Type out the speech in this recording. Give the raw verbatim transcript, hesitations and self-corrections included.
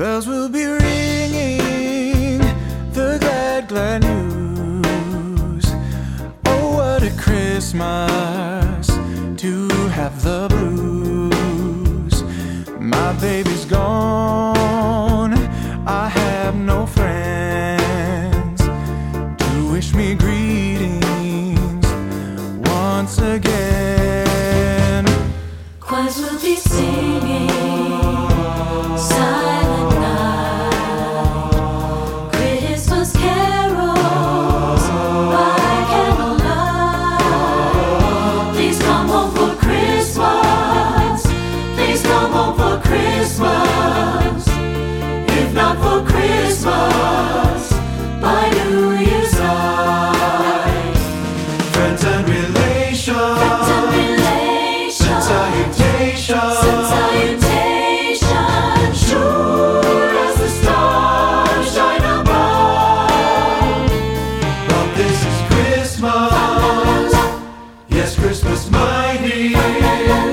Bells will be ringing the glad, glad news. Oh, what a Christmas to have the blues. My baby's gone, I have no friends to wish me greetings once again. Choirs will be singing Silent Night, Christmas carols by candlelight. Please come home for Christmas, please come home for Christmas. If not for Christmas, by New Year's night. Friends and relations, Friends and relations, send salutations, send salutations, sure as the stars shine above. but this is Christmas. Yes, Christmas, my dear.